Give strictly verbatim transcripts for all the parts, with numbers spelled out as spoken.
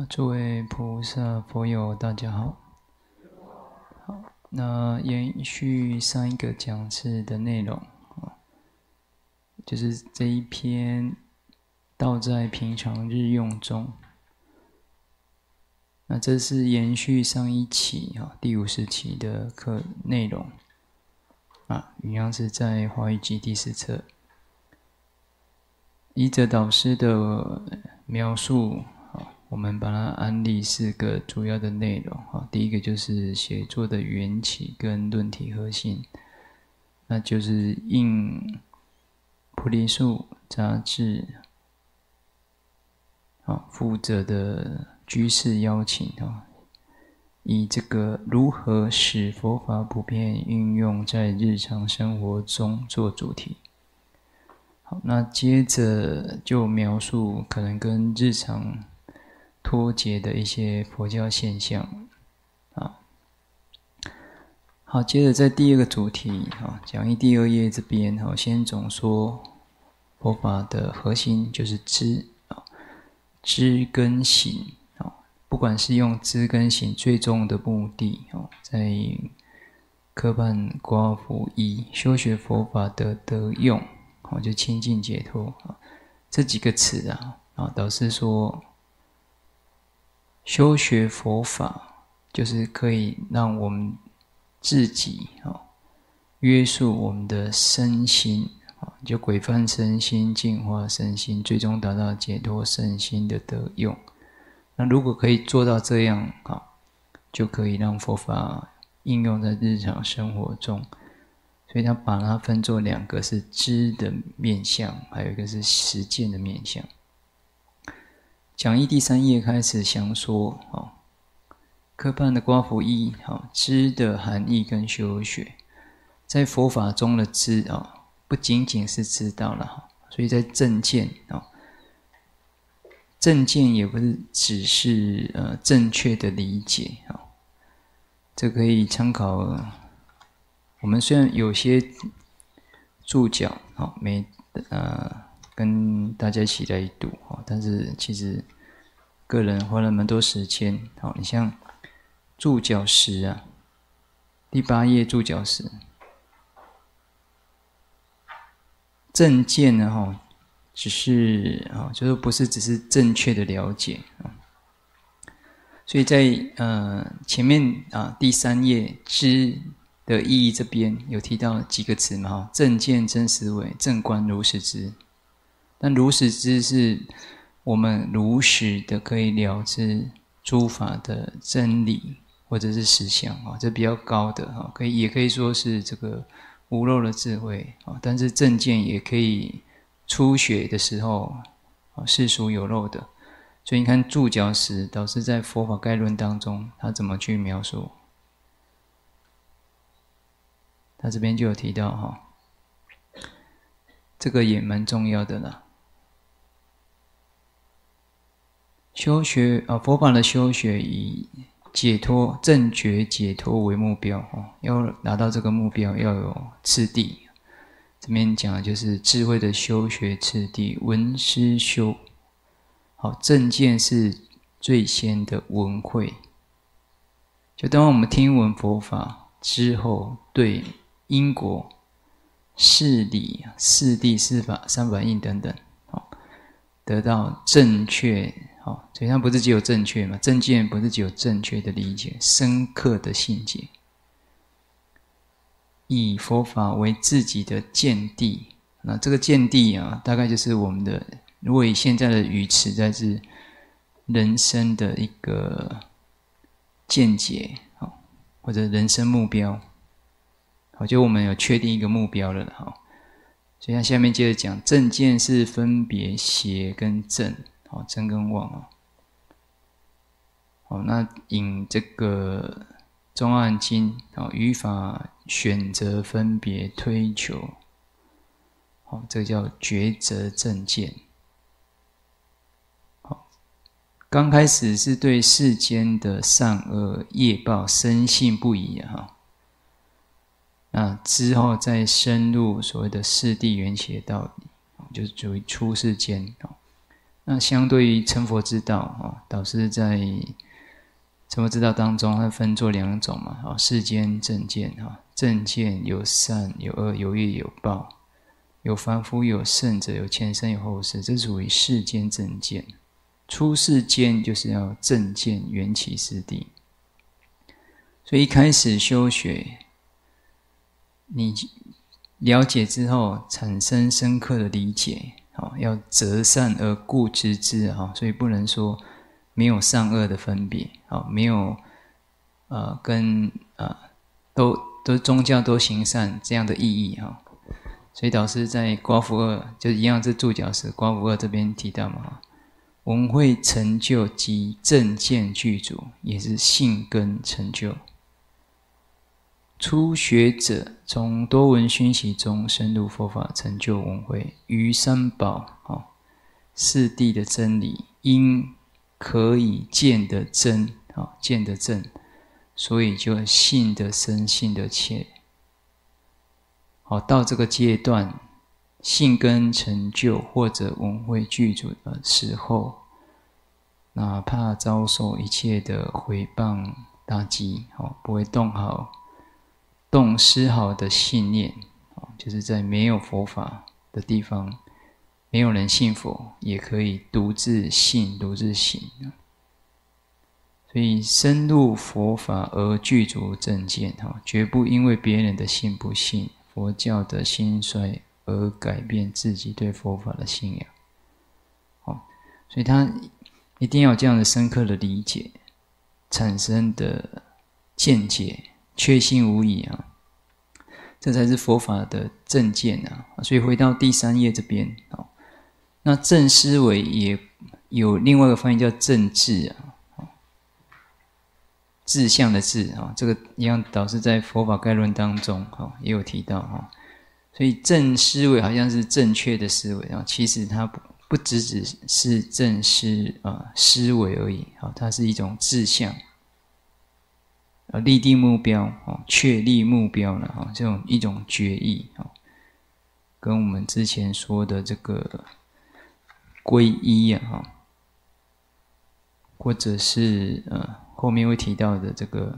啊，诸位菩萨、佛友，大家好。好，那延续上一个讲次的内容啊，就是这一篇道在平常日用中。那这是延续上一期啊，第五十期的课内容啊，一样是在华语集第四册。依着导师的描述，我们把它安立四个主要的内容。第一个就是写作的缘起跟论题核心，那就是应菩提树杂志负责的居士邀请，以这个如何使佛法普遍运用在日常生活中做主题。好，那接着就描述可能跟日常脱节的一些佛教现象啊。好，接着在第二个主题啊，讲义第二页这边啊，先总说佛法的核心就是知啊，知跟行啊，不管是用知跟行，最终的目的啊，在科判瓜福一修学佛法的得用。就清净解脱这几个词啊，导师说，修学佛法就是可以让我们自己约束我们的身心，就规范身心、净化身心，最终达到解脱身心的得用。那如果可以做到这样，就可以让佛法应用在日常生活中。所以他把它分作两个，是知的面向，还有一个是实践的面向。讲义第三页开始详说，哦，科判的瓜福一，哦，知的含义跟修学，在佛法中的知啊，哦，不仅仅是知道了，所以在正见啊，哦，正见也不是只是呃正确的理解啊，哦，这可以参考。我们虽然有些注脚啊，没呃跟大家一起来读啊，但是其实个人花了蛮多时间。好，你像注脚十啊，第八页注脚十，正见呢哈，只是啊，就是不是只是正确的了解啊，所以在呃前面啊第三页知的意义这边有提到几个词嘛？正见、真思维、正观、如实知。但如实知是我们如实的可以了知诸法的真理或者是实相啊，这比较高的啊，可以也可以说是这个无漏的智慧啊。但是正见也可以初学的时候啊，是属有漏的。所以你看注脚时，导师在佛法概论当中，他怎么去描述？他这边就有提到哈，这个也蛮重要的啦。修学啊，佛法的修学以解脱、正觉解脱为目标哦，要达到这个目标要有次第。这边讲的就是智慧的修学次第，闻思修。好，正见是最先的闻慧。就当我们听闻佛法之后，对因果、事理、四谛、四法、三法印等等，得到正确，所以它不是只有正确嘛？正见不是只有正确的理解，深刻的信解，以佛法为自己的见地。那这个见地啊，大概就是我们的，如果以现在的语词，在是人生的一个见解，或者人生目标。好，就我们有确定一个目标了，好，所以他下面接着讲，正见是分别邪跟正，好，正跟妄啊。好，那引这个中岸经，好，语法选择分别推求，好，这个叫抉择正见。好，刚开始是对世间的善恶业报深信不疑啊。那之后再深入所谓的四谛缘起的道理，就是属于出世间。 那相对于成佛之道啊，导师在成佛之道当中，它分作两种嘛，啊，世间正见啊，正见有善有恶有业有报，有凡夫有圣者有前生有后世，这属于世间正见。出世间就是要正见缘起师地，所以一开始修学，你了解之后产生深刻的理解，要择善而固执之，所以不能说没有善恶的分别，没有呃跟呃都都宗教都行善这样的意义哈。所以导师在瓜福二就一样，是注脚时瓜福二这边提到嘛，闻慧成就及正见具足，也是性根成就。初学者从多闻熏习中深入佛法，成就闻慧，于三宝、哦、四谛的真理，因可以见得真、哦、见得正，所以就信得生，信得切。好，到这个阶段，信根成就或者闻慧具足的时候，哪怕遭受一切的毁谤打击，哦、不会动好。动丝毫的信念，就是在没有佛法的地方，没有人信佛，也可以独自信、独自行。所以深入佛法而具足正见，绝不因为别人的信不信、佛教的兴衰而改变自己对佛法的信仰。所以他一定要有这样的深刻的理解，产生的见解。确信无疑啊，这才是佛法的正见啊。所以回到第三页这边啊，那正思维也有另外一个翻译叫正智啊，志向的志啊，这个一样导师在佛法概论当中啊也有提到啊。所以正思维好像是正确的思维啊，其实它不不只只是正思啊思维而已啊，它是一种志向。立定目标，确立目标了，这种一种决议，跟我们之前说的这个皈依啊，或者是呃后面会提到的这个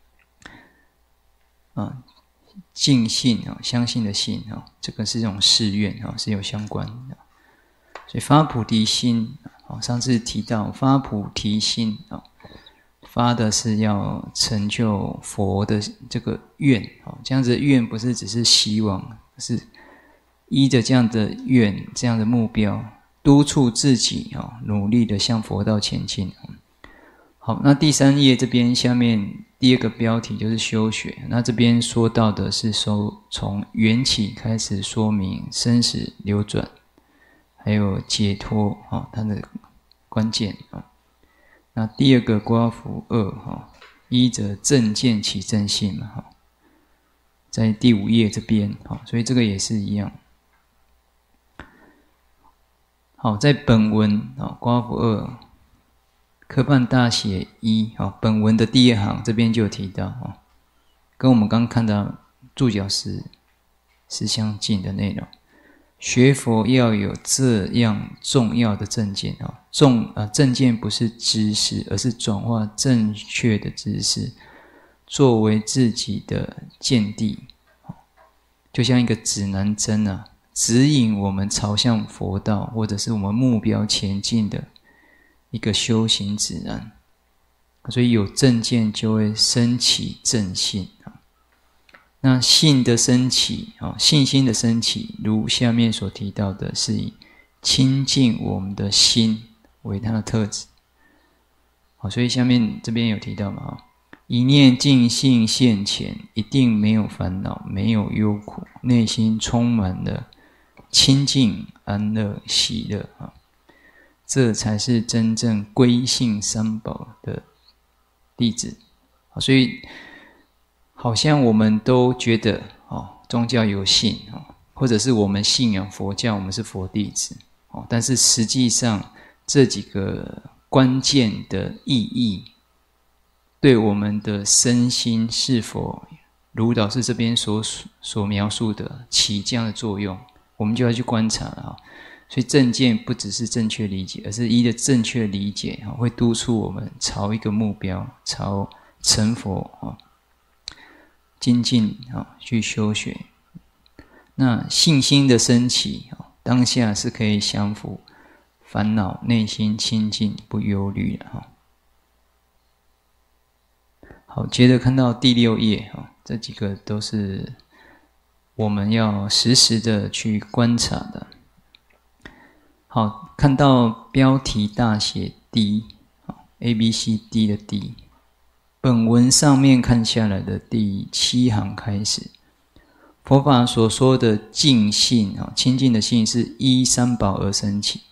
啊尽信啊，相信的信啊，这个是一种誓愿啊，是有相关的。所以发菩提心啊，上次提到发菩提心啊。发的是要成就佛的这个愿，这样子的愿不是只是希望，是依着这样的愿、这样的目标，督促自己努力的向佛道前进。好，那第三页这边下面第二个标题就是修学，那这边说到的是说从缘起开始说明生死流转，还有解脱它的关键。那第二个刮符二哈，依着正见起正信嘛哈，在第五页这边哈，所以这个也是一样。好，在本文啊，刮符二科判大写一啊，本文的第二行这边就有提到啊，跟我们刚刚看到注脚时是相近的内容。学佛要有这样重要的正见啊，重啊正见不是知识，而是转化正确的知识，作为自己的见地，就像一个指南针啊，指引我们朝向佛道或者是我们目标前进的一个修行指南。所以有正见就会升起正信啊。那信的升起，信心的升起，如下面所提到的，是以清净我们的心为它的特质。好，所以下面这边有提到嘛，一念净性现前，一定没有烦恼，没有忧苦，内心充满了清净、安乐、喜乐啊，这才是真正归信三宝的弟子。所以好像我们都觉得哦，宗教有信哦，或者是我们信仰佛教，我们是佛弟子哦。但是实际上这几个关键的意义，对我们的身心是否如导师这边所所描述的起这样的作用，我们就要去观察了啊。 所以正见不只是正确理解，而是依的正确理解会督促我们朝一个目标，朝成佛精进去修学。那信心的升起，当下是可以降伏烦恼，内心清净不忧虑了。好，接着看到第六页，这几个都是我们要时时的去观察的。好，看到标题大写 D A B C D 的 D， 本文上面看下来的第七行开始，佛法所说的净信，清净的信是依三宝而生起，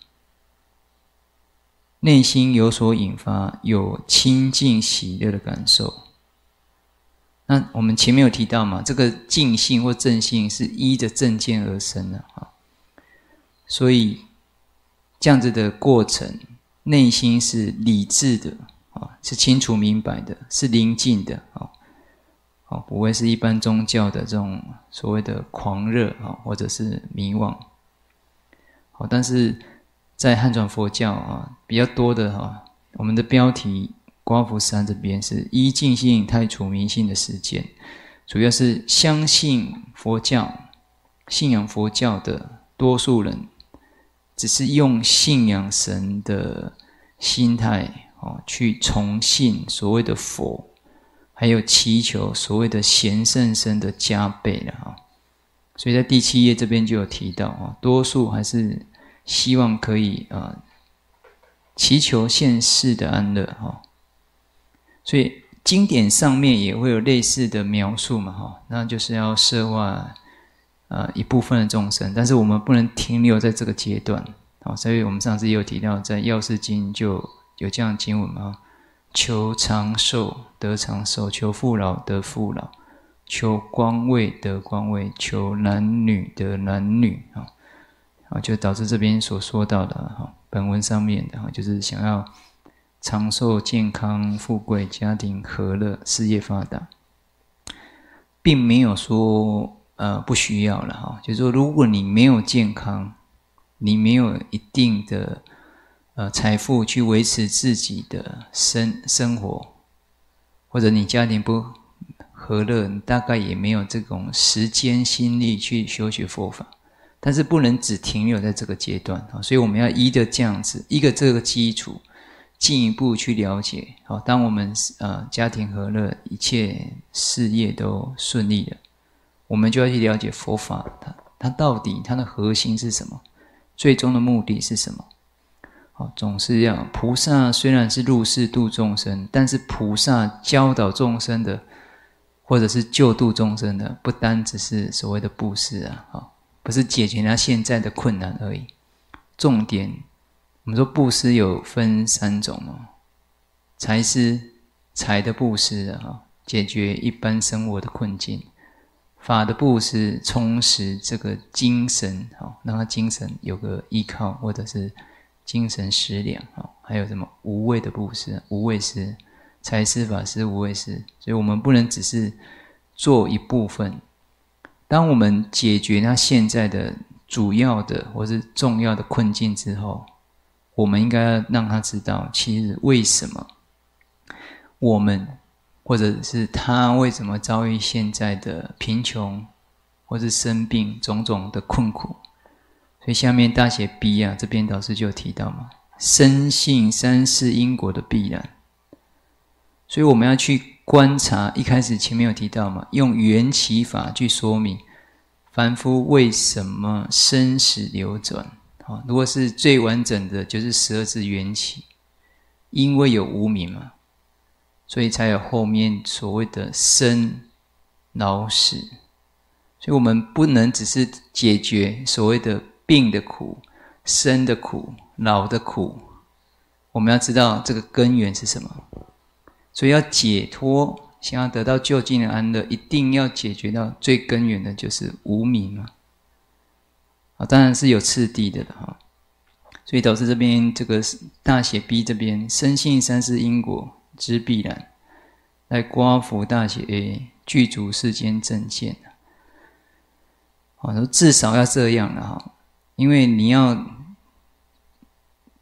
内心有所引发，有清净喜乐的感受。那我们前面有提到嘛，这个净信或正信是依着正见而生的，所以这样子的过程，内心是理智的，是清楚明白的，是宁静的，不会是一般宗教的这种所谓的狂热或者是迷惘。但是在汉传佛教比较多的，我们的标题刮福山这边是依净信太除迷信的实践，主要是相信佛教、信仰佛教的多数人，只是用信仰神的心态去崇信所谓的佛，还有祈求所谓的贤圣身的加倍了。所以在第七页这边就有提到，多数还是希望可以祈求现世的安乐。所以经典上面也会有类似的描述嘛，那就是要摄化呃一部分的众生，但是我们不能停留在这个阶段。所以我们上次也有提到，在药师经就有这样的经文嘛，求长寿得长寿，求富饶得富饶，求光位得光位，求男女得男女，就导致这边所说到的本文上面的，就是想要长寿、健康、富贵、家庭和乐、事业发达，并没有说呃不需要了哈。就是说，如果你没有健康，你没有一定的呃财富去维持自己的生生活，或者你家庭不和乐，你大概也没有这种时间心力去修学佛法。但是不能只停留在这个阶段，所以我们要依着这样子一个这个基础，进一步去了解。好，当我们呃家庭和乐，一切事业都顺利了，我们就要去了解佛法，它它到底它的核心是什么，最终的目的是什么？好，总是要菩萨虽然是入世度众生，但是菩萨教导众生的，或者是救度众生的，不单只是所谓的布施啊，好，不是解决他现在的困难而已。重点，我们说布施有分三种哦，财施，财的布施啊，解决一般生活的困境；法的布施，充实这个精神，让他精神有个依靠，或者是精神食粮；还有什么无畏的布施，无畏施，财施、法施、无畏施。所以我们不能只是做一部分。当我们解决他现在的主要的或是重要的困境之后，我们应该让他知道，其实为什么我们或者是他为什么遭遇现在的贫穷或是生病种种的困苦。所以下面大写 B 啊，这边导师就有提到嘛，深信三世因果的必然。所以我们要去观察，一开始前面有提到嘛，用缘起法去说明凡夫为什么生死流转。如果是最完整的，就是十二支缘起，因为有无明嘛，所以才有后面所谓的生老死。所以我们不能只是解决所谓的病的苦、生的苦、老的苦，我们要知道这个根源是什么。所以要解脱，想要得到究竟的安乐，一定要解决到最根源的，就是无明嘛。当然是有次第的了。所以导致这边这个大写 B 这边深信三世因果之必然，来刮伏大写 A 具足世间正见。至少要这样了，因为你要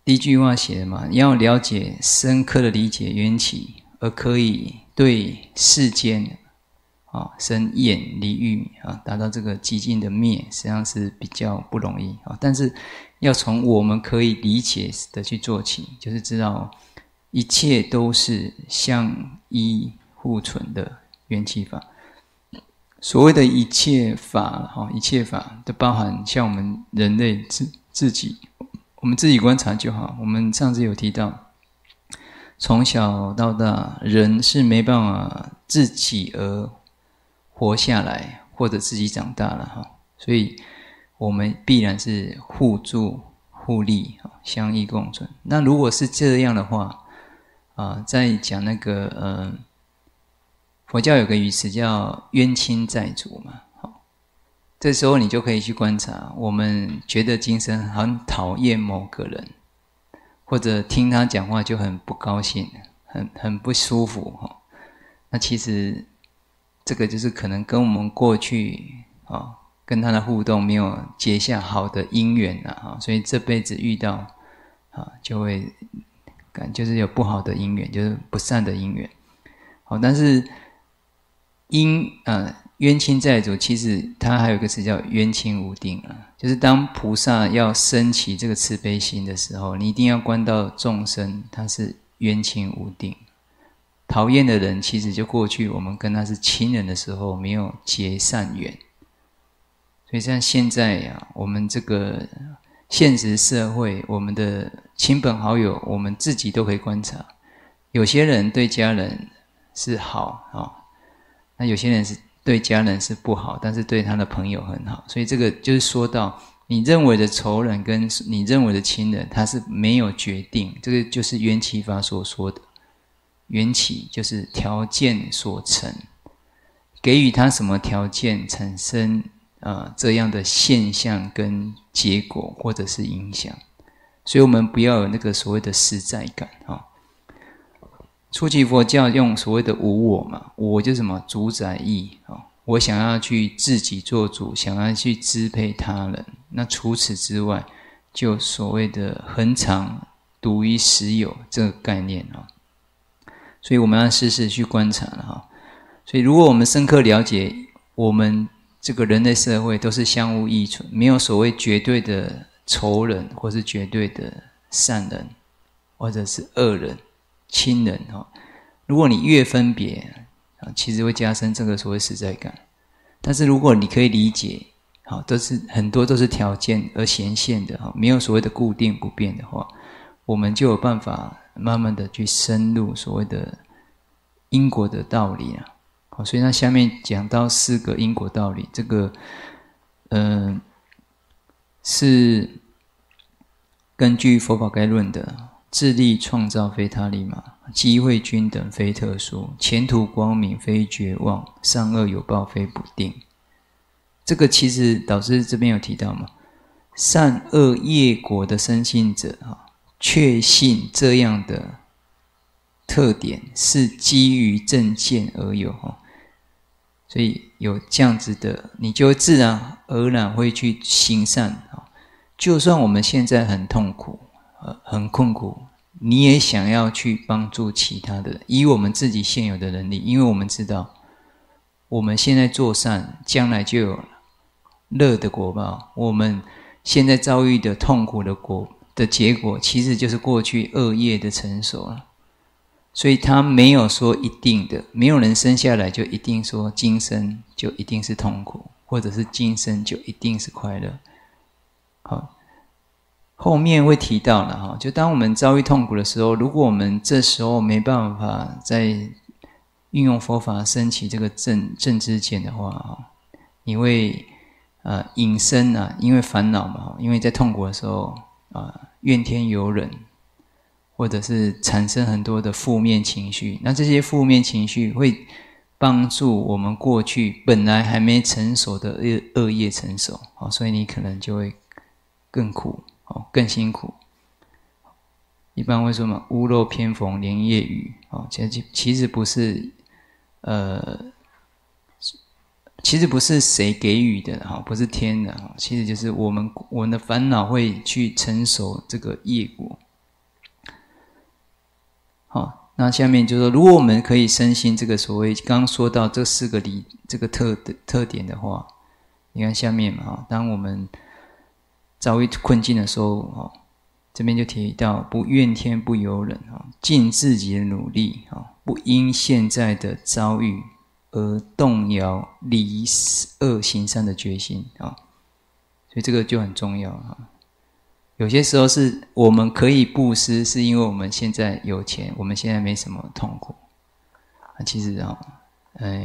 第一句话写的嘛，要了解深刻的理解缘起，而可以对世间啊生厌离欲啊，达到这个极尽的灭，实际上是比较不容易啊。但是要从我们可以理解的去做起，就是知道一切都是相依互存的缘起法。所谓的一切法，一切法都包含像我们人类自自己，我们自己观察就好。我们上次有提到，从小到大，人是没办法自己而活下来，或者自己长大了，所以我们必然是互助互利，相依共存。那如果是这样的话，啊，在讲那个呃。佛教有个语词叫冤亲债主嘛，好，这时候你就可以去观察，我们觉得今生很讨厌某个人，或者听他讲话就很不高兴，很很不舒服哈。那其实这个就是可能跟我们过去啊跟他的互动没有结下好的因缘啊，哈，所以这辈子遇到啊就会感就是有不好的因缘，就是不善的因缘。好，但是因呃冤亲债主，其实它还有一个词叫冤亲无定啊，就是当菩萨要升起这个慈悲心的时候，你一定要观到众生他是冤亲无定。讨厌的人，其实就过去我们跟他是亲人的时候没有结善缘，所以像现在啊，我们这个现实社会，我们的亲朋好友，我们自己都可以观察，有些人对家人是好啊。那有些人是对家人是不好，但是对他的朋友很好，所以这个就是说到你认为的仇人跟你认为的亲人，他是没有决定，这个就是缘起法所说的。缘起就是条件所成，给予他什么条件产生呃这样的现象跟结果或者是影响，所以我们不要有那个所谓的实在感啊。初期佛教用所谓的无我嘛，我就是什么主宰意啊，我想要去自己做主，想要去支配他人。那除此之外，就所谓的恒常独一实有这个概念啊，所以我们要时时去观察了哈。所以如果我们深刻了解，我们这个人类社会都是相互依存，没有所谓绝对的仇人，或是绝对的善人，或者是恶人。亲人哈，如果你越分别啊，其实会加深这个所谓实在感。但是如果你可以理解，好，都是很多都是条件而显现的哈，没有所谓的固定不变的话，我们就有办法慢慢的去深入所谓的因果的道理啊。好，所以那下面讲到四个因果道理，这个嗯、呃、是根据佛法概论的。自力创造非他力嘛，机会均等非特殊，前途光明非绝望，善恶有报非不定。这个其实导师这边有提到嘛，善恶业果的深信者啊，确信这样的特点是基于正见而有哈，所以有这样子的，你就自然而然会去行善啊。就算我们现在很痛苦。呃，很困苦，你也想要去帮助其他的人，以我们自己现有的能力，因为我们知道，我们现在做善，将来就有乐的果报。我们现在遭遇的痛苦的果的结果，其实就是过去恶业的成熟了。所以他没有说一定的，没有人生下来就一定说今生就一定是痛苦，或者是今生就一定是快乐。好。后面会提到了哈，就当我们遭遇痛苦的时候，如果我们这时候没办法再运用佛法升起这个正正知见的话哈，你会呃引生啊，因为烦恼嘛，因为在痛苦的时候啊、呃、怨天尤人，或者是产生很多的负面情绪，那这些负面情绪会帮助我们过去本来还没成熟的恶恶业成熟，好，所以你可能就会更苦。哦，更辛苦。一般会说嘛，屋漏偏逢连夜雨。哦，其实其实不是，呃，其实不是谁给予的哈，不是天的哈，其实就是我们我们的烦恼会去承受这个业果。 好，那下面就说，如果我们可以深信这个所谓刚刚说到这四个理这个特特点的话，你看下面嘛，当我们遭遇困境的时候，这边就提到不怨天不尤人，尽自己的努力，不因现在的遭遇而动摇离恶行善的决心啊，所以这个就很重要啊。有些时候是我们可以布施，是因为我们现在有钱，我们现在没什么痛苦。其实啊，呃，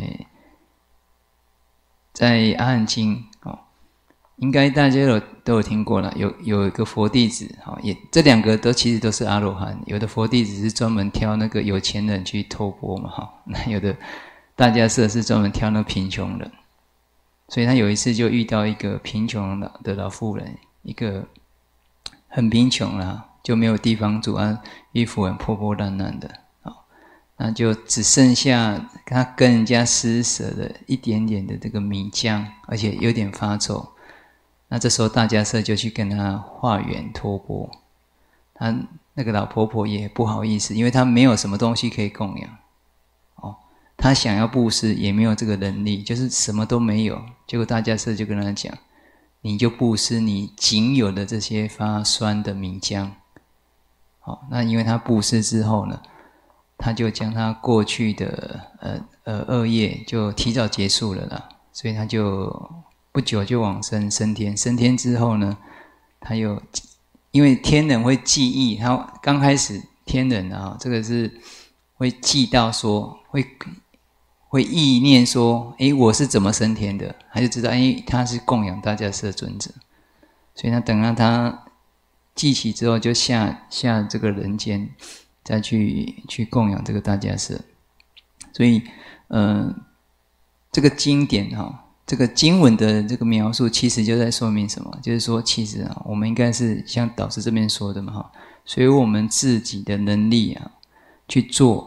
在阿含经哦，应该大家有都有听过了。有有一个佛弟子，哈，也这两个都其实都是阿罗汉。有的佛弟子是专门挑那个有钱人去托钵嘛，哈。那有的大家舍是专门挑那贫穷人。所以他有一次就遇到一个贫穷的老妇人，一个很贫穷啦，就没有地方住啊，衣服很破破烂烂的，好，那就只剩下他跟人家施舍的一点点的这个米浆，而且有点发臭。那这时候大家舍就去跟他化缘托钵，他那个老婆婆也不好意思，因为他没有什么东西可以供养，哦，他想要布施也没有这个能力，就是什么都没有。结果大家舍就跟他讲，你就布施你仅有的这些发酸的米浆。好，那因为他布施之后呢，他就将他过去的呃呃恶业就提早结束了啦，所以他就不久就往生升天。升天之后呢，他又因为天人会记忆，他刚开始天人啊，这个是会记到说会。会意念说，诶，我是怎么升天的？他就知道，诶，他是供养大家舍尊者，所以他等到他记起之后，就下下这个人间，再去去供养这个大家舍。所以，呃，这个经典哈、哦，这个经文的这个描述，其实就在说明什么？就是说，其实啊，我们应该是像导师这边说的嘛，哈，所以我们自己的能力啊，去做。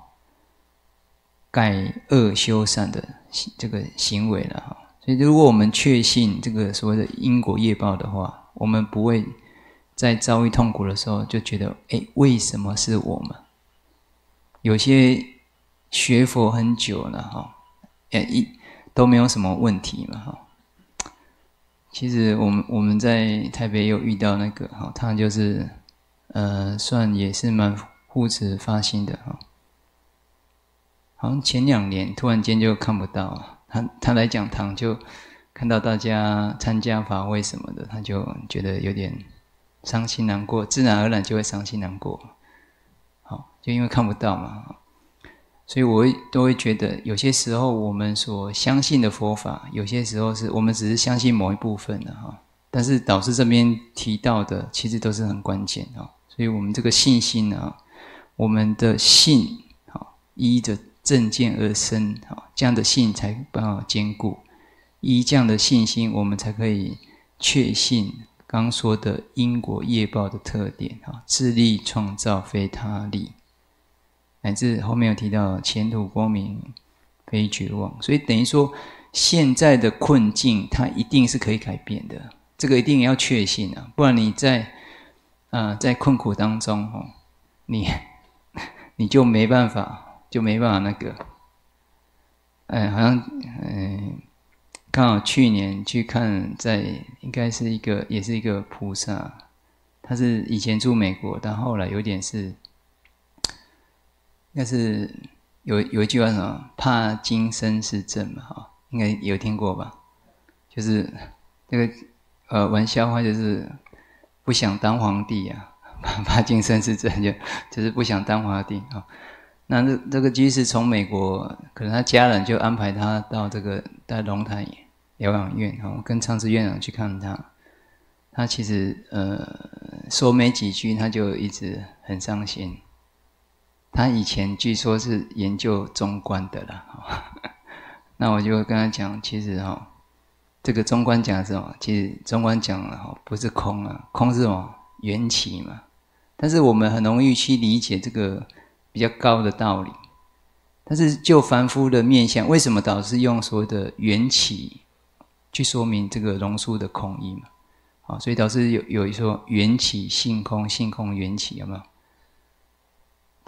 改恶修善的这个行为了哈，所以如果我们确信这个所谓的因果业报的话，我们不会在遭遇痛苦的时候就觉得，哎，为什么是我们？有些学佛很久了哈，也一都没有什么问题嘛哈。其实我们我们在台北有遇到那个哈，他就是呃，算也是蛮护持发心的哈。好像前两年突然间就看不到他，他来讲堂就看到大家参加法会什么的，他就觉得有点伤心难过，自然而然就会伤心难过。好，就因为看不到嘛，所以我会都会觉得，有些时候我们所相信的佛法，有些时候是我们只是相信某一部分的哈，但是导师这边提到的，其实都是很关键啊。所以我们这个信心呢，我们的信好依着正见而生，这样的信才办法坚固。依这样的信心，我们才可以确信刚说的因果业报的特点，自力创造非他力，乃至后面有提到前途光明非绝望。所以等于说，现在的困境它一定是可以改变的，这个一定要确信啊，不然你在呃在困苦当中，你你就没办法。就没办法那个，哎，好像，嗯，刚好去年去看，在应该是一个，也是一个菩萨，他是以前住美国，但后来有点是，应该是有有一句话什么“怕今生是正”嘛，哈，应该有听过吧？就是这个呃玩笑话，就是不想当皇帝啊，怕怕今生是正，就就是不想当皇帝啊。那这这个居士从美国，可能他家人就安排他到这个在龙潭疗养院，哈，跟昌慈院长去看他。他其实呃说没几句，他就一直很伤心。他以前据说是研究中观的啦，那我就跟他讲，其实哈，这个中观讲的是什么？其实中观讲的哈不是空啊，空是什么？缘起嘛。但是我们很容易去理解这个比较高的道理，但是就凡夫的面向，为什么导师用所谓的缘起去说明这个龙树的空义嘛？好，所以导师有有一说缘起性空，性空缘起，有没有？这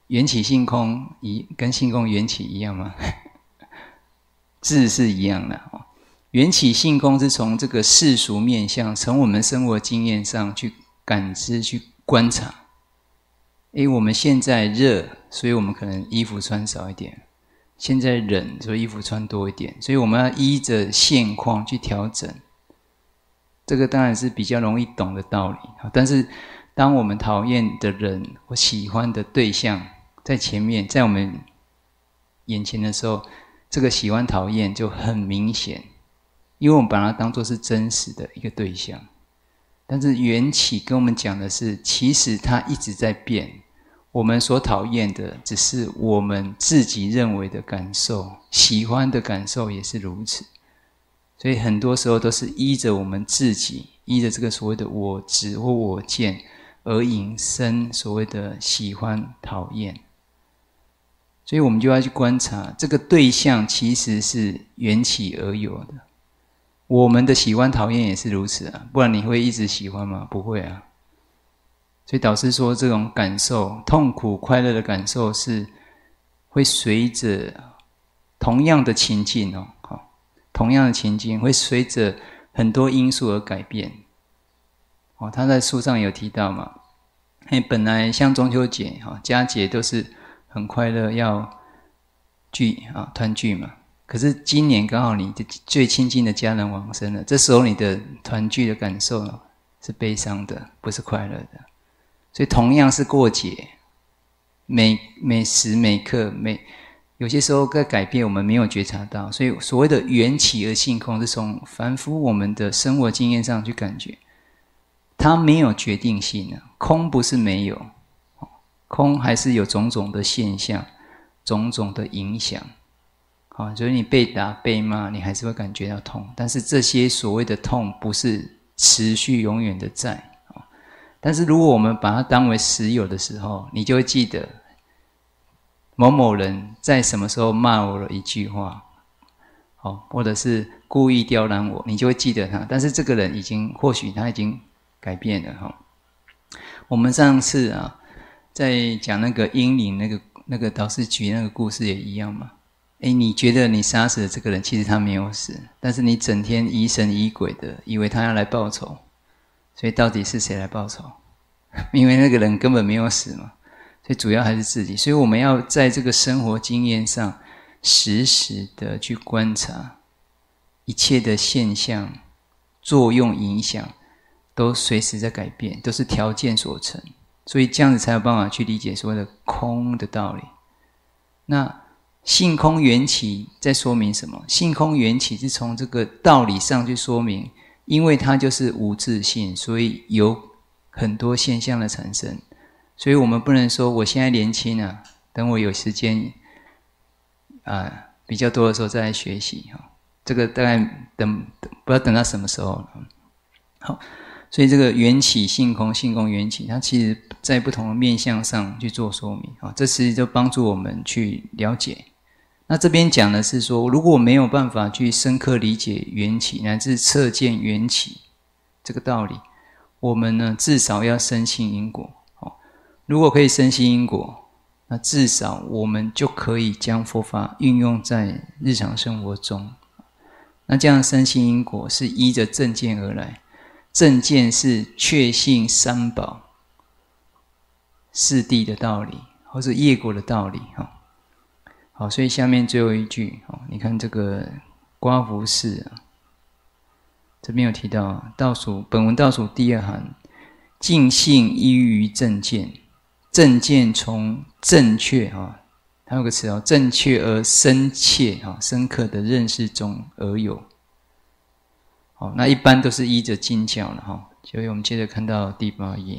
缘起性空一跟性空缘起一样吗？字是一样的。缘起性空是从这个世俗面向，从我们生活经验上去感知、去观察。诶，我们现在热，所以我们可能衣服穿少一点；现在冷，所以衣服穿多一点。所以我们要依着现况去调整。这个当然是比较容易懂的道理。但是当我们讨厌的人或喜欢的对象在前面，在我们眼前的时候，这个喜欢讨厌就很明显，因为我们把它当作是真实的一个对象。但是缘起跟我们讲的是，其实它一直在变，我们所讨厌的只是我们自己认为的感受，喜欢的感受也是如此。所以很多时候都是依着我们自己，依着这个所谓的我执或我见而引生所谓的喜欢讨厌。所以我们就要去观察，这个对象其实是缘起而有的。我们的喜欢讨厌也是如此啊，不然你会一直喜欢吗？不会啊。所以导师说，这种感受，痛苦快乐的感受是会随着同样的情境哦，同样的情境会随着很多因素而改变。哦，他在书上有提到嘛，本来像中秋节、佳节都是很快乐，要聚啊团聚嘛。可是今年刚好你最亲近的家人往生了，这时候你的团聚的感受是悲伤的，不是快乐的。所以同样是过节，每每时每刻每有些时候在改变，我们没有觉察到。所以所谓的缘起而性空，是从凡夫我们的生活经验上去感觉，它没有决定性的。空不是没有，空还是有种种的现象，种种的影响。好，所以你被打被骂，你还是会感觉到痛，但是这些所谓的痛不是持续永远的在。但是如果我们把它当为实有的时候，你就会记得某某人在什么时候骂我了一句话，好，或者是故意刁难我，你就会记得他。但是这个人已经或许他已经改变了哈。我们上次啊，在讲那个婴灵那个那个导师举那个故事也一样嘛。诶，你觉得你杀死了这个人，其实他没有死，但是你整天疑神疑鬼的，以为他要来报仇，所以到底是谁来报仇？因为那个人根本没有死嘛，所以主要还是自己。所以我们要在这个生活经验上，时时的去观察一切的现象、作用、影响，都随时在改变，都是条件所成，所以这样子才有办法去理解所谓的空的道理。那性空缘起在说明什么？性空缘起是从这个道理上去说明，因为它就是无自性，所以有很多现象的产生。所以我们不能说我现在年轻啊，等我有时间啊比较多的时候再来学习。这个大概等不知道等到什么时候了。好，所以这个缘起性空，性空缘起，它其实在不同的面向上去做说明啊，这其实就帮助我们去了解。那这边讲的是说，如果没有办法去深刻理解缘起，乃至彻见缘起这个道理，我们呢至少要深信因果。如果可以深信因果，那至少我们就可以将佛法运用在日常生活中。那这样深信因果是依着正见而来，正见是确信三宝四谛的道理，或是业果的道理。好，所以下面最后一句，你看这个刮胡氏啊，这边有提到倒数本文倒数第二行，尽性依于正见，正见从正确啊，它有个词哦，正确而深切啊，深刻的认识中而有。好，那一般都是依着经教了哈，所以我们接着看到第八页，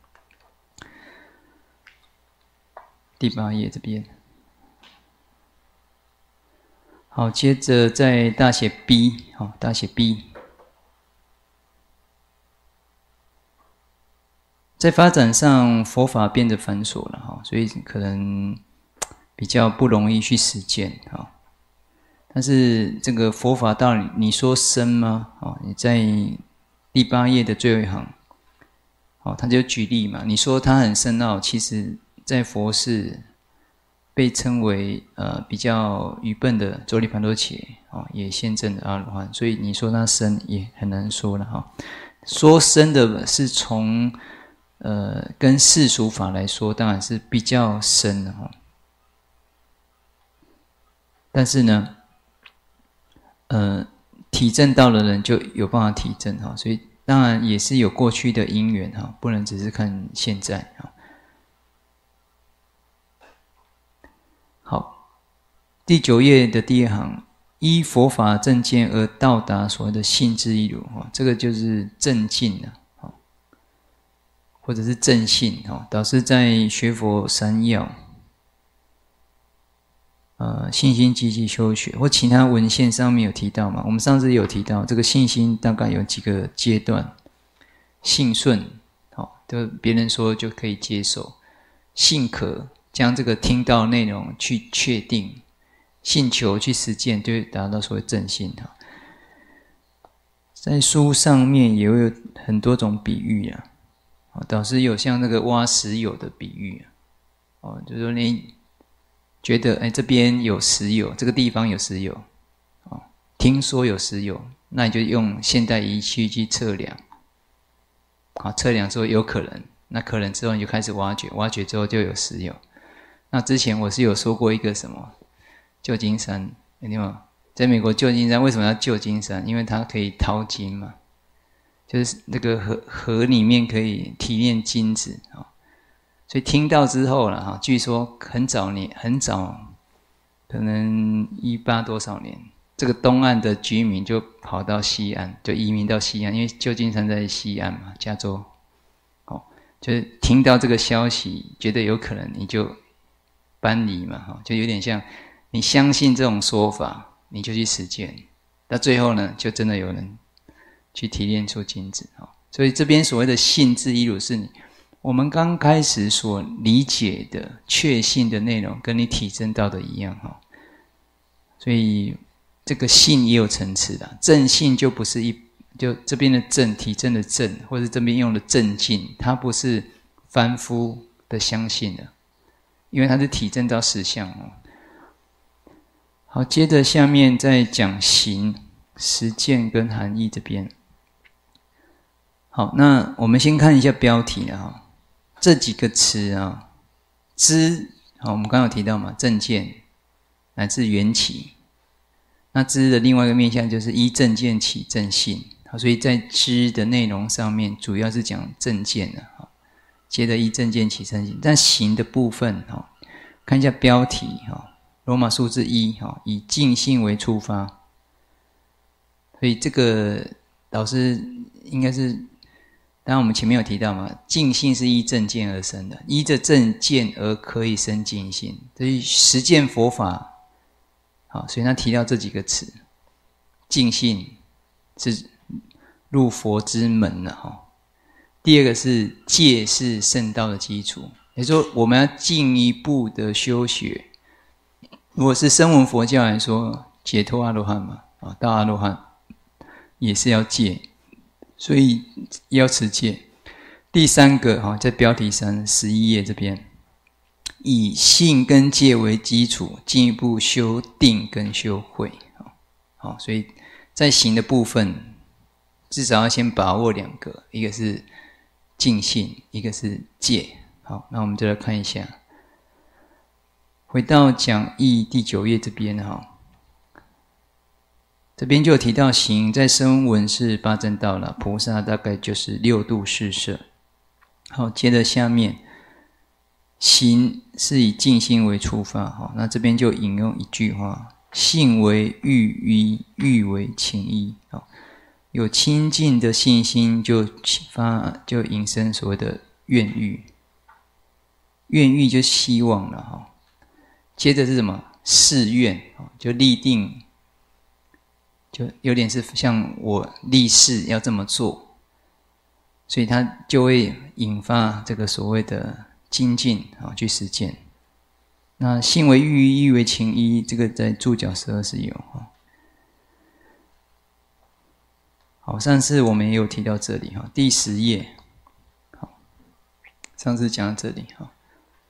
第八页这边。好，接着在大写 B， 好，大写 B， 在发展上佛法变得繁琐了哈，所以可能比较不容易去实践哈。但是这个佛法道理，你说深吗？哦，你在第八页的最后一行，哦，他就举例嘛，你说它很深奥，其实在佛事被称为呃比较愚笨的周利盘多伽哦，也现证的阿罗汉，所以你说他深也很难说了哈、哦。说深的是从呃跟世俗法来说，当然是比较深的哈、哦。但是呢，呃，体证到的人就有办法体证哈、哦，所以当然也是有过去的因缘哈、哦，不能只是看现在哈、哦。好，第九页的第一行。依佛法正见而到达所谓的信智一如，这个就是正信了，或者是正信。导师在学佛三要、呃信心、积极、修学或其他文献上面有提到嘛？我们上次有提到，这个信心大概有几个阶段：信顺，好，就别人说就可以接受；信可，将这个听到内容去确定。信求去实践，就会达到所谓正信哈。在书上面也会有很多种比喻啊，导师有像那个挖石油的比喻啊，哦，就是说你觉得哎这边有石油，这个地方有石油，哦，听说有石油，那你就用现代仪器去测量，好，测量之后有可能，那可能之后你就开始挖掘，挖掘之后就有石油。那之前我是有说过一个什么？旧金山，有没有？在美国旧金山为什么要旧金山？因为它可以淘金嘛，就是那个河河里面可以提炼金子啊。所以听到之后了哈，据说很早年很早，可能一八多少年，这个东岸的居民就跑到西岸，就移民到西岸，因为旧金山在西岸嘛，加州。哦，就是听到这个消息，觉得有可能，你就搬离嘛，哈，就有点像。你相信这种说法，你就去实践，到最后呢，就真的有人去提炼出金子。所以这边所谓的信智一如，是你我们刚开始所理解的确信的内容，跟你体证到的一样哈。所以这个信也有层次的，正信就不是一就这边的正体证的正，或者这边用的正信，它不是凡夫的相信的，因为它是体证到实相哦。好，接着下面再讲行、实践跟含义这边。好，那我们先看一下标题了哈。这几个词啊，知，好，我们刚刚有提到嘛，正见乃至缘起。那知的另外一个面向就是依正见起正信。好，所以在知的内容上面，主要是讲正见的。好，接着依正见起正信。但行的部分，哈，看一下标题哈。罗马数字一，以净信为出发，所以这个导师应该是，当然我们前面有提到嘛，净信是依正见而生的，依着正见而可以生净信，所以实践佛法，好，所以他提到这几个词，净信是入佛之门了哈。第二个是戒是圣道的基础，也就是说我们要进一步的修学。如果是声闻佛教来说，解脱阿罗汉嘛，啊，到阿罗汉也是要戒，所以要持戒。第三个哈，在标题上十一页这边，以信跟戒为基础，进一步修定跟修慧。好，所以在行的部分，至少要先把握两个，一个是净信，一个是戒。好，那我们就来看一下。回到讲义第九页这边哈，这边就有提到行，在声闻是八正道了，菩萨大概就是六度四摄。好，接着下面行是以净心为出发，好，那这边就引用一句话：信为欲依，欲为情依。好，有清净的信心，就发就引生所谓的愿欲，愿欲就希望了哈。接着是什么？誓愿，就立定，就有点是像我立誓要这么做，所以它就会引发这个所谓的精进啊，去实践。那信为欲依，欲为情依，这个在注脚十二是有啊。好，上次我们也有提到这里哈，第十页，好，上次讲到这里哈。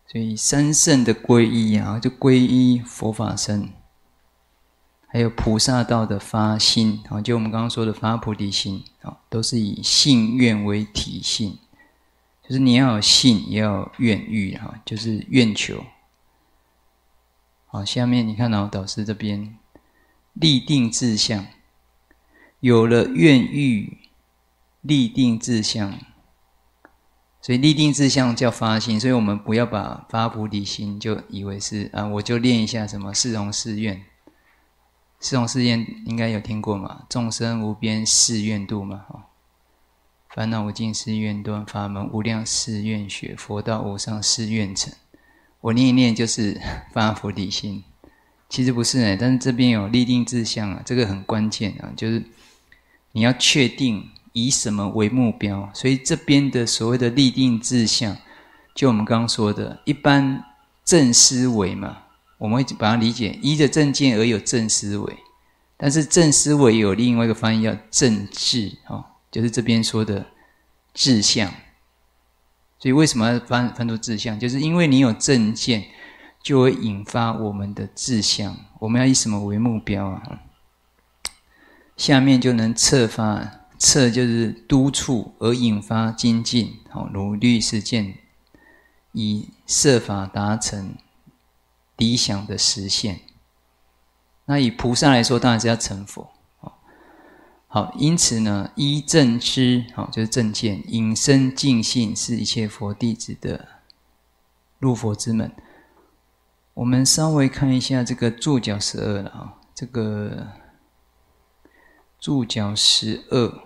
所以三圣的皈依啊，就皈依佛法僧，还有菩萨道的发心啊，就我们刚刚说的发菩提心啊，都是以信愿为体性，就是你要有信，也要有愿欲哈，就是愿求。好，下面你看到导师这边立定志向，有了愿欲，立定志向。所以立定志向叫发心，所以我们不要把发菩提心就以为是啊，我就练一下什么四弘誓愿。四弘誓愿应该有听过嘛？众生无边誓愿度嘛，烦恼无尽誓愿断，法门无量誓愿学，佛道无上誓愿成。我念一念就是发菩提心，其实不是哎，但是这边有立定志向啊，这个很关键啊，就是你要确定以什么为目标，所以这边的所谓的立定志向，就我们刚刚说的，一般正思维嘛，我们会把它理解依着正见而有正思维，但是正思维有另外一个翻译叫正志，就是这边说的志向。所以为什么要翻翻作志向？就是因为你有正见，就会引发我们的志向。我们要以什么为目标啊？下面就能策发。策就是督促而引发精进，努力实践，以设法达成理想的实现。那以菩萨来说，当然是要成佛。好，因此呢，依正知，就是正见，引生净信，是一切佛弟子的入佛之门。我们稍微看一下这个注脚十二了啊，这个注脚十二。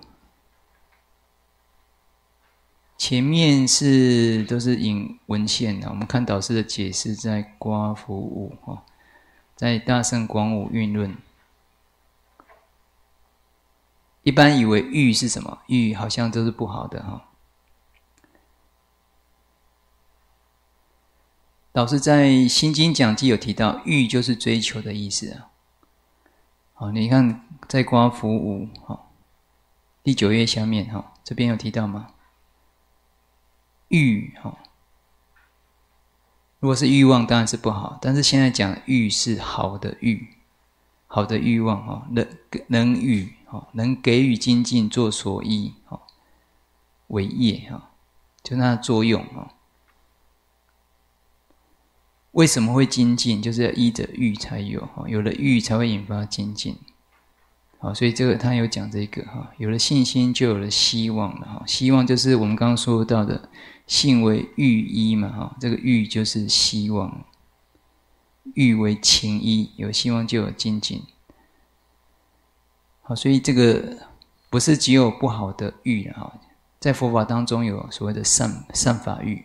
前面是都是引文献的，我们看导师的解释在刮服五哈，在大乘广武运论。一般以为欲是什么？欲好像都是不好的哈。导师在心经讲记有提到，欲就是追求的意思啊。好，你看在刮服五哈，第九页下面哈，这边有提到吗？欲哈，如果是欲望当然是不好，但是现在讲欲是好的欲，好的欲望哈，能能予哈，能给予精进做所依哈，为业哈，就它的作用哈。为什么会精进？就是要依着欲才有哈，有了欲才会引发精进。好，所以这个他有讲这个哈，有了信心就有了希望了哈。希望就是我们刚刚说到的信为欲依嘛哈，这个欲就是希望，欲为情依，有希望就有精进。好，所以这个不是只有不好的欲哈，在佛法当中有所谓的善善法欲，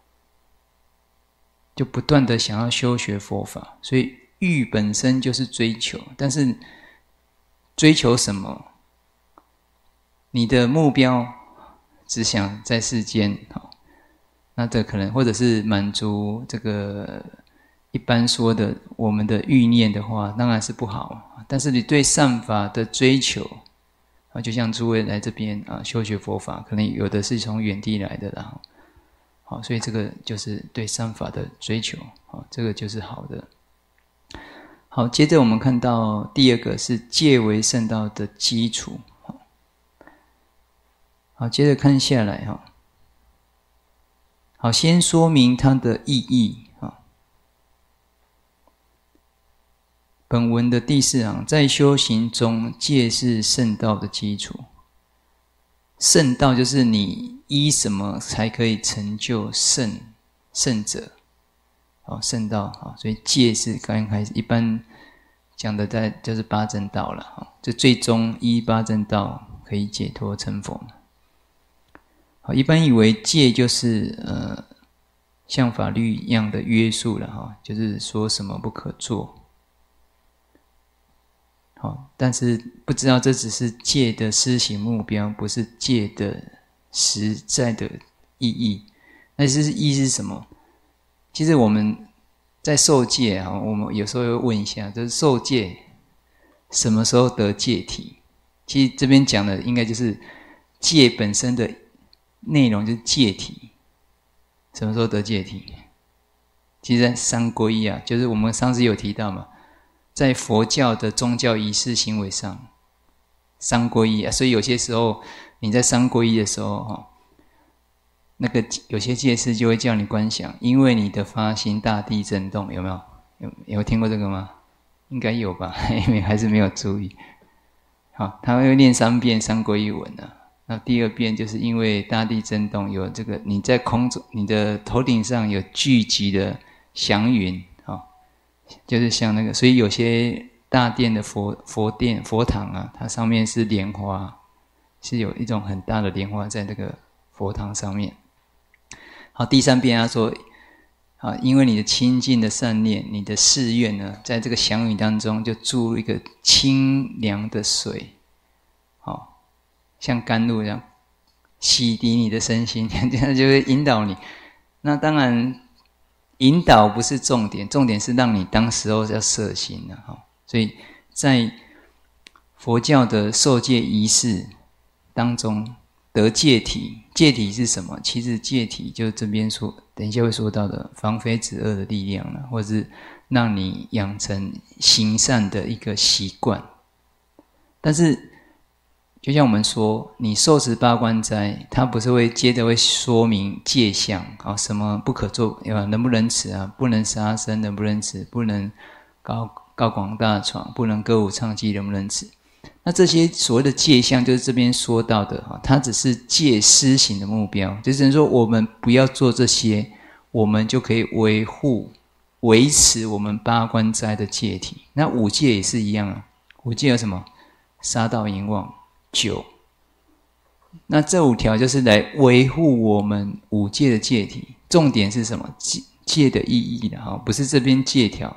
就不断的想要修学佛法，所以欲本身就是追求，但是追求什么？你的目标只想在世间，那这可能或者是满足这个一般说的我们的欲念的话，当然是不好。但是你对善法的追求，就像诸位来这边啊修学佛法，可能有的是从远地来的啦，好，所以这个就是对善法的追求，好，这个就是好的。好，接着我们看到第二个是戒为圣道的基础。好，接着看下来哈。好，先说明它的意义啊。本文的第四行，在修行中，戒是圣道的基础。圣道就是你依什么才可以成就圣圣者。好，圣道好，所以戒是刚开始一般讲的在就是八正道了哈，这最终依八正道可以解脱成佛。好，一般以为戒就是呃像法律一样的约束了哈，就是说什么不可做。好，但是不知道这只是戒的施行目标，不是戒的实在的意义。那这是意义是什么？其实我们在受戒啊，我们有时候会问一下，就是受戒什么时候得戒体？其实这边讲的应该就是戒本身的内容，就是戒体。什么时候得戒体？ 其实在三皈依啊，就是我们上次有提到嘛，在佛教的宗教仪式行为上，三皈依啊，所以有些时候你在三皈依的时候哈，那个有些戒师就会叫你观想，因为你的发心大地震动，有没有？有有听过这个吗？应该有吧，因为还是没有注意。好，他会念三遍三皈依文啊。那第二遍就是因为大地震动，有这个你在空中，你的头顶上有聚集的祥云啊，就是像那个，所以有些大殿的佛佛殿佛堂啊，它上面是莲花，是有一种很大的莲花在这个佛堂上面。好，第三遍他说。啊，因为你的清净的善念，你的誓愿呢，在这个祥云当中就注入一个清凉的水，好，像甘露一样洗涤你的身心，这样就会引导你。那当然，引导不是重点，重点是让你当时候要摄心的哈。所以在佛教的受戒仪式当中，得戒体，戒体是什么？其实戒体就是这边说，等一下会说到的防非止恶的力量了，或者是让你养成行善的一个习惯。但是，就像我们说，你受持八关斋，它不是会接着会说明戒相啊，什么不可做，能不能持啊？不能杀生，能不能持？不能高高广大床，不能歌舞唱伎，能不能持？那这些所谓的戒相，就是这边说到的哈，它只是戒施行的目标，就是说我们不要做这些，我们就可以维护、维持我们八关斋的戒体。那五戒也是一样啊，五戒有什么？杀盗淫妄酒。那这五条就是来维护我们五戒的戒体。重点是什么？戒戒的意义的哈，不是这边戒条。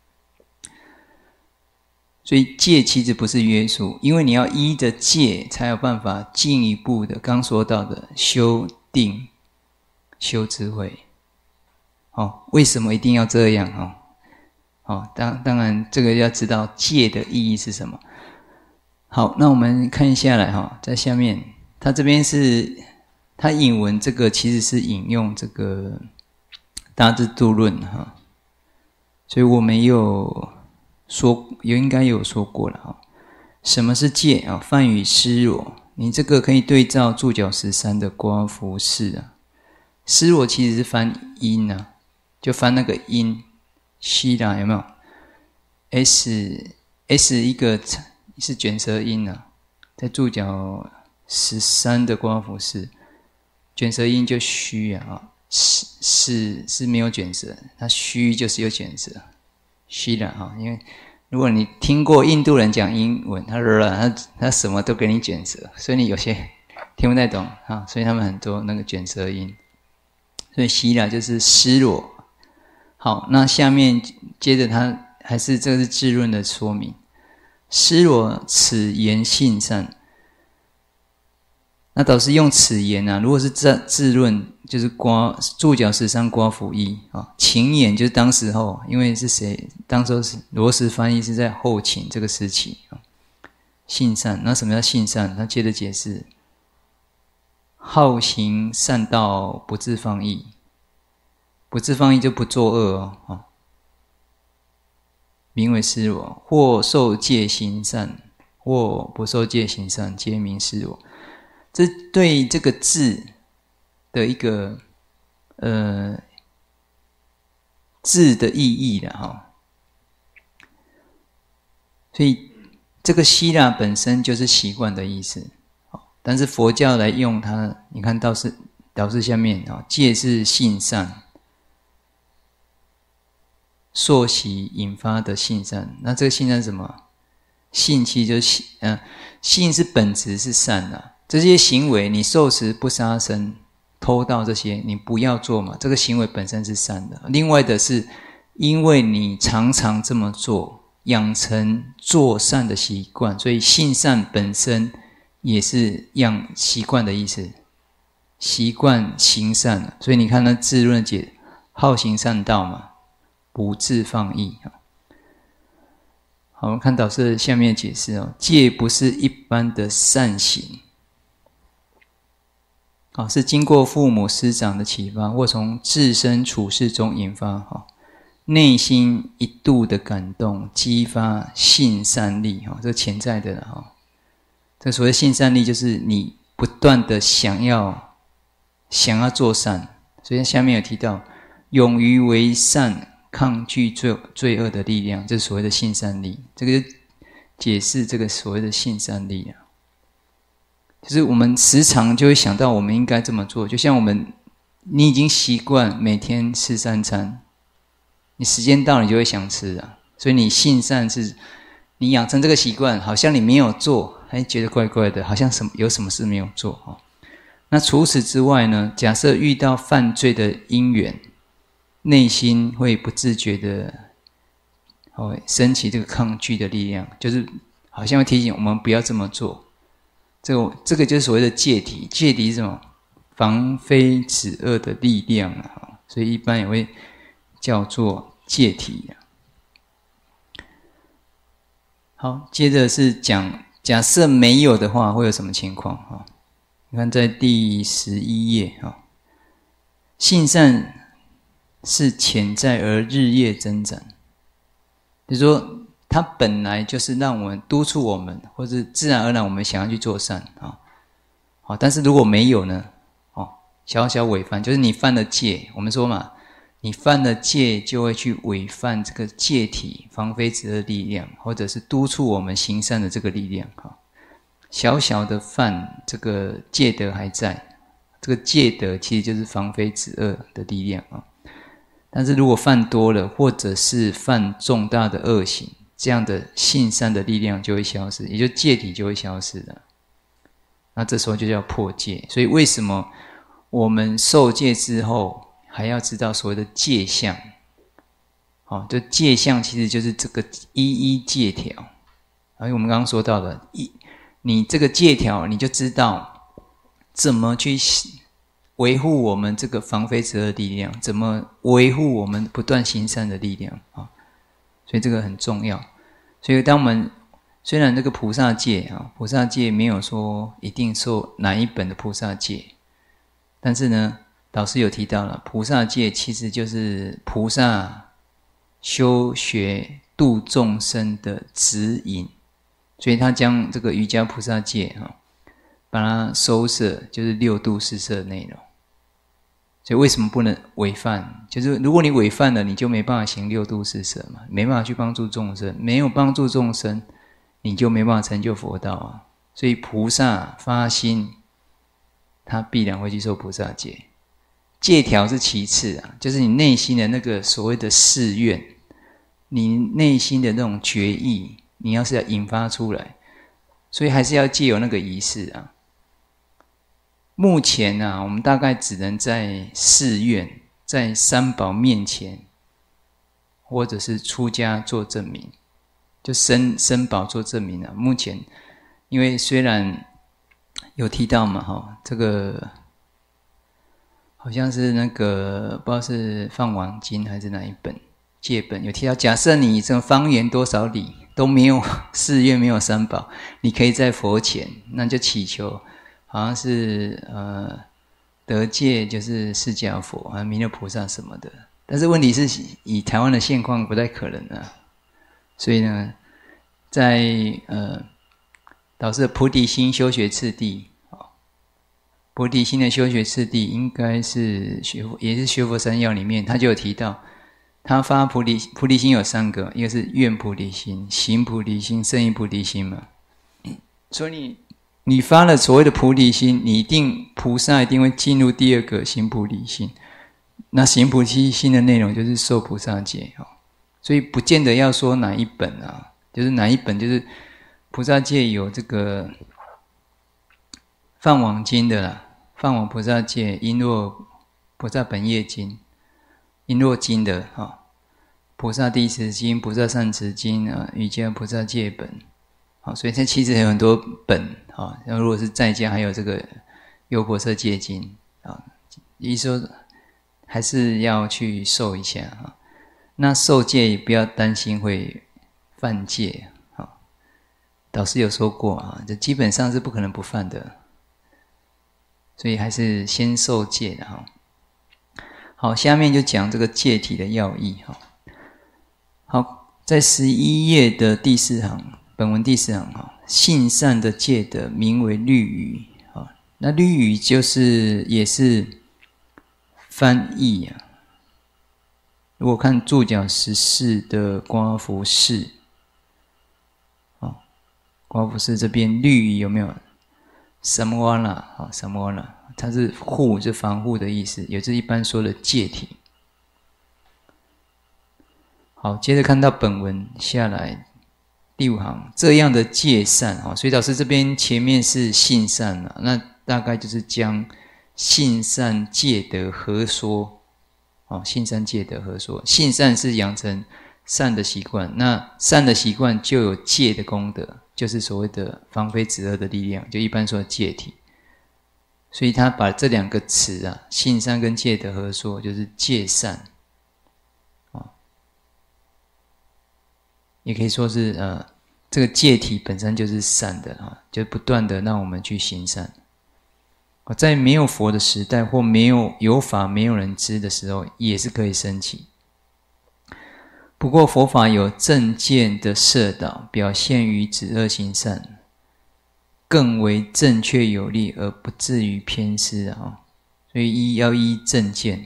所以戒其实不是约束，因为你要依着戒才有办法进一步的，刚说到的修定、修智慧。哦，为什么一定要这样哦？哦，当当然这个要知道戒的意义是什么。好，那我们看下来哈，在下面，他这边是他引文这个其实是引用这个大智度论哈，所以我们有。说有应该有说过了哈，什么是戒啊？梵语尸罗，你这个可以对照注脚十三的刮服式啊。尸罗其实是翻音啊，就翻那个音，西啦有没有 ？S S 一个是卷舌音啊，在注脚十三的刮服式，卷舌音就虚啊，是是是没有卷舌，它虚就是有卷舌。虚了哈，因为如果你听过印度人讲英文，他他他什么都给你卷舌，所以你有些听不太懂啊，所以他们很多那个卷舌音。所以希了就是失落。好，那下面接着他还是这个是智论的说明，失落此言性善。那导师用此言啊，如果是智智论，就是刮注脚十三刮辅一啊，秦言就是当时候，因为是谁？当时候是罗什翻译是在后秦这个时期啊。性善，那什么叫性善？他接着解释：好行善道，不自放逸。不自放逸就不作恶哦，啊，名为失我。或受戒行善，或不受戒行善，皆名失我。这对这个字的一个呃字的意义了哈，所以这个希腊本身就是习惯的意思，但是佛教来用它，你看道士导师下面啊，戒是性善，受习引发的性善，那这个性善是什么？性其实就是嗯、呃，性是本质是善的、啊。这些行为，你受持不杀生、偷盗这些，你不要做嘛。这个行为本身是善的。另外的是，因为你常常这么做，养成做善的习惯，所以性善本身也是养习惯的意思。习惯行善，所以你看那智论解，好行善道嘛，不自放逸。好，我们看导师下面解释哦，戒不是一般的善行。啊，是经过父母师长的启发，或从自身处事中引发。哈， 内心一度的感动，激发性善力，这是潜在的了。这所谓性善力，就是你不断的想要想要做善，所以下面有提到勇于为善，抗拒罪罪恶的力量，这是所谓的性善力。这个就解释这个所谓的性善力啊，就是我们时常就会想到我们应该这么做，就像我们你已经习惯每天吃三餐，你时间到了你就会想吃啊，所以你性善是你养成这个习惯，好像你没有做还觉得怪怪的，好像什么有什么事没有做哦。那除此之外呢，假设遇到犯罪的因缘，内心会不自觉的哦升起这个抗拒的力量，就是好像会提醒我们不要这么做。这个这个就是所谓的戒体，戒体是什么？防非止恶的力量啊，所以一般也会叫做戒体啊。好，接着是讲，假设没有的话，会有什么情况啊？你看在第十一页啊，性善是潜在而日夜增长，就是说，它本来就是让我们督促我们，或者自然而然我们想要去做善啊。好，但是如果没有呢？哦，小小违犯，就是你犯了戒，我们说嘛。你犯了戒，就会去违犯这个戒体防非止恶的力量，或者是督促我们行善的这个力量。小小的犯，这个戒德还在，这个戒德其实就是防非止恶的力量啊。但是如果犯多了，或者是犯重大的恶行，这样的性善的力量就会消失，也就戒体就会消失了。那这时候就叫破戒。所以为什么我们受戒之后还要知道所谓的戒相？哦，这戒相其实就是这个一一戒条。而我们刚刚说到的，一你这个戒条，你就知道怎么去维护我们这个防非止恶的力量，怎么维护我们不断行善的力量啊？所以这个很重要。所以当我们虽然这个菩萨戒啊，菩萨戒没有说一定受哪一本的菩萨戒，但是呢，导师有提到了，菩萨戒其实就是菩萨修学度众生的指引，所以他将这个瑜伽菩萨戒哈，把它收摄，就是六度四摄的内容。所以为什么不能违犯？就是如果你违犯了，你就没办法行六度四摄嘛，没办法去帮助众生，没有帮助众生，你就没办法成就佛道啊。所以菩萨发心，他必然会去受菩萨戒。戒条是其次啊，就是你内心的那个所谓的誓愿，你内心的那种决意，你要是要引发出来，所以还是要藉由那个仪式啊。目前啊，我们大概只能在寺院、在三宝面前，或者是出家做证明，就申申宝做证明啊。目前，因为虽然有提到嘛，哈，这个好像是那个不知道是《放王经》还是哪一本戒本有提到，假设你这个方圆多少里都没有寺院，没有三宝，你可以在佛前，那就祈求。好像是呃得戒，就是释迦佛啊、弥勒菩萨什么的，但是问题是以台湾的现况不太可能啊，所以呢，在呃导师的菩提心修学次第啊，菩提心的修学次第应该是学也是学佛三要里面，他就有提到，他发菩提菩提心有三个，一个是愿菩提心、行菩提心、胜义菩提心嘛，所以你。你发了所谓的菩提心，你一定菩萨一定会进入第二个行菩提心。那行菩提心的内容就是受菩萨戒，所以不见得要说哪一本啊，就是哪一本就是菩萨戒有这个放网经的啦，放网菩萨戒、璎珞菩萨本业经、璎珞经的哈，菩萨地持经、菩萨善持经啊、瑜伽菩萨戒本。好，所以它其实有很多本啊。那如果是在家，还有这个优婆塞戒经啊，意思说还是要去受一下啊。那受戒不要担心会犯戒啊。导师有说过啊，这基本上是不可能不犯的，所以还是先受戒的哈。好，下面就讲这个戒体的要义哈。 好，在十一页的第四行，本文第四行哈，性善的戒德名为律仪啊。那律仪就是也是翻译啊。如果看注脚十四的刮服式，啊，刮服式这边律仪有没有？什么哇啦？好，什么哇啦？它是护，是防护的意思，也是一般说的戒体。好，接着看到本文下来第五行，这样的戒善啊，所以老师这边前面是性善啊，那大概就是将性善戒德合说，哦，性善戒德合说，性善是养成善的习惯，那善的习惯就有戒的功德，就是所谓的防非止恶的力量，就一般说的戒体。所以他把这两个词啊，性善跟戒德合说，就是戒善。也可以说是呃，这个戒体本身就是善的啊，就不断的让我们去行善。在没有佛的时代，或没有有法没有人知的时候，也是可以升起。不过佛法有正见的摄导，表现于止恶行善，更为正确有力，而不至于偏失啊。所以依要依正见。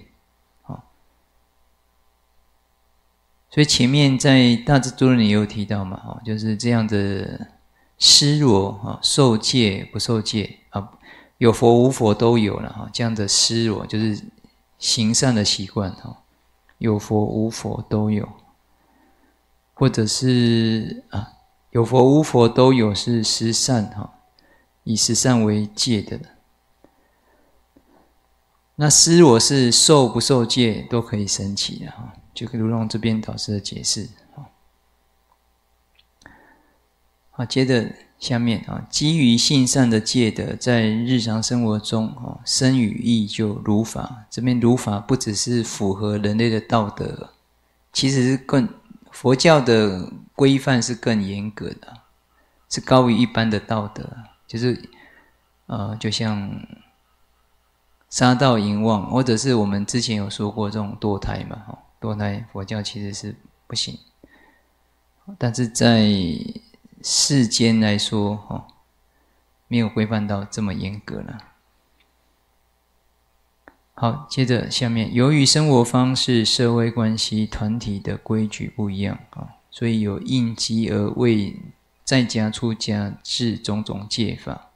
所以前面在大智度论也有提到嘛，就是这样的施罗受戒不受戒啊，有佛无佛都有了哈，这样的施罗就是行善的习惯哈，有佛无佛都有，或者是啊有佛无佛都有是十善哈，以十善为戒的。那施罗是受不受戒都可以升起的哈。就如同这边导师的解释，好，接着下面啊，基于性善的戒德，在日常生活中啊，身语意就如法。这边如法不只是符合人类的道德，其实是更佛教的规范是更严格的，是高于一般的道德，就是呃，就像杀盗淫妄，或者是我们之前有说过这种堕胎嘛，哈。堕胎佛教其实是不行，但是在世间来说，哈，没有规范到这么严格了。好，接着下面，由于生活方式、社会关系、团体的规矩不一样啊，所以有应机而为在家出家制种种戒法。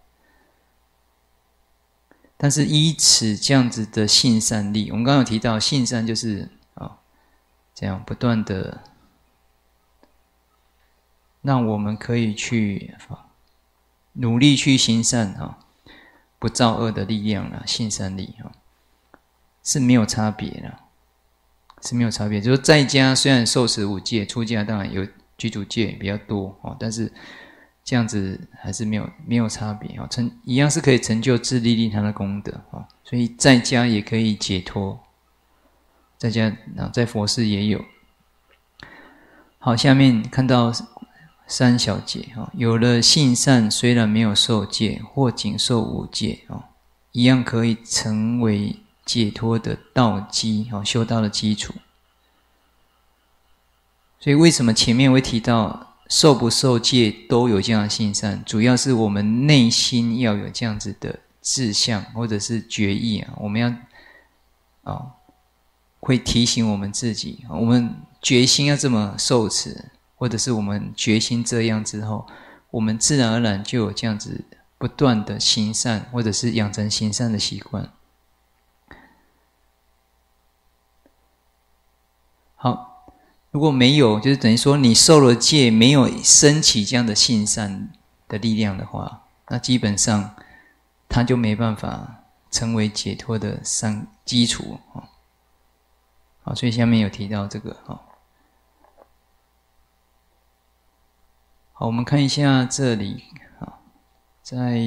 但是依此这样子的性善力，我们刚刚有提到，性善就是这样不断的让我们可以去努力去行善哈，不造恶的力量啦，性善力哈是没有差别的，是没有差别。就是在家虽然受持五戒，出家当然有居住戒比较多哦，但是这样子还是没有没有差别哦，成一样是可以成就自利利他的功德哦，所以在家也可以解脱。在家在佛寺也有。好，下面看到三小节有了性善，虽然没有受戒，或仅受五戒，一样可以成为解脱的道基，修道的基础。所以为什么前面会提到受不受戒都有这样的性善，主要是我们内心要有这样子的志向或者是决意啊，我们要啊。会提醒我们自己，我们决心要这么受持，或者是我们决心这样之后，我们自然而然就有这样子不断的行善，或者是养成行善的习惯。好，如果没有，就是等于说你受了戒，没有升起这样的性善的力量的话，那基本上他就没办法成为解脱的善基础。好，所以下面有提到这个哈。好，我们看一下这里啊，在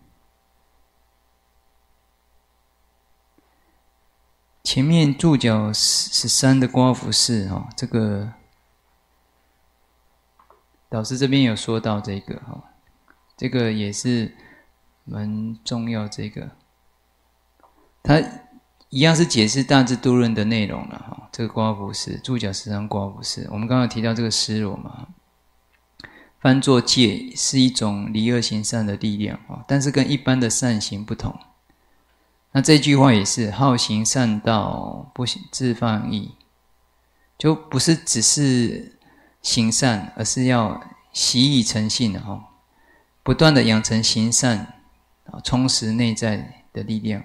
前面注脚十三的刮服式哈，这个导师这边有说到这个哈，这个也是蛮重要。这个他一样是解释大智度论的内容了哈。这个刮拂式，注脚实上刮拂式，我们刚刚提到这个施罗嘛，翻作戒是一种离恶行善的力量啊，但是跟一般的善行不同。那这句话也是好行善道，不自放逸，就不是只是行善，而是要习以成性的哈，不断的养成行善，充实内在的力量。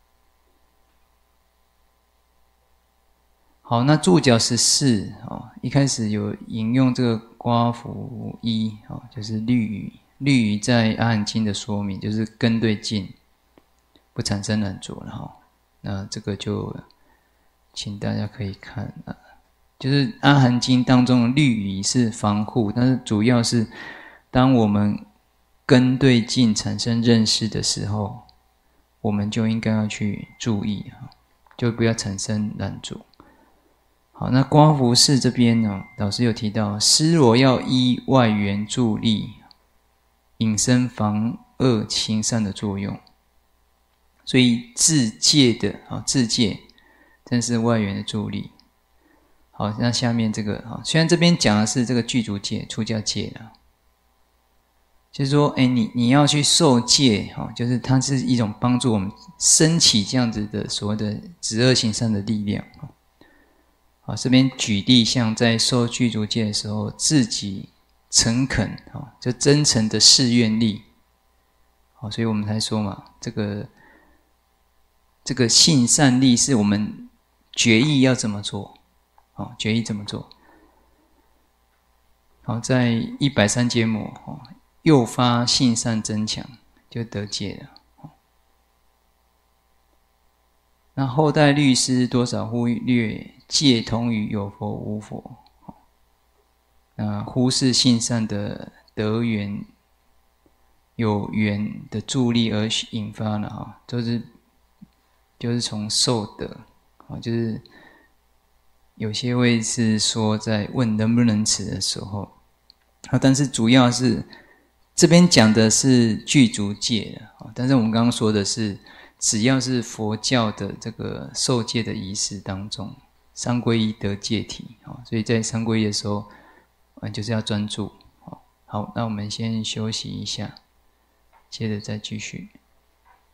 好，那注脚十四啊，一开始有引用这个刮拂一啊，就是律语。律语在阿含经的说明，就是根对境，不产生染着了哈。那这个就请大家可以看啊，就是阿含经当中的律语是防护，但是主要是当我们根对境产生认识的时候，我们就应该要去注意哈，就不要产生染着。好，那刮拂式这边呢，老师有提到，施罗要依外缘助力，引生防恶行善的作用。所以自戒的啊，自戒真是外缘的助力。好，那下面这个啊，虽然这边讲的是这个具足戒、出家戒了，就是说，哎，你你要去受戒哈，就是它是一种帮助我们升起这样子的所谓的止恶行善的力量。啊，这边举例，像在受具足戒的时候，自己诚恳啊，就真诚的誓愿力。好，所以我们才说嘛，这个这个信善力是我们决意要怎么做，好，决意怎么做。好，在一百三节末，诱发信善增强，就得戒了。那后代律师多少忽略戒同于有佛无佛，那忽视信善的德缘有缘的助力而引发了哈，就是就是从受德啊，就是有些位是说在问能不能持的时候啊，但是主要是这边讲的是具足戒的，但是我们刚刚说的是。只要是佛教的这个受戒的仪式当中，三皈依得戒体，所以在三皈依的时候，就是要专注。好，那我们先休息一下，接着再继续。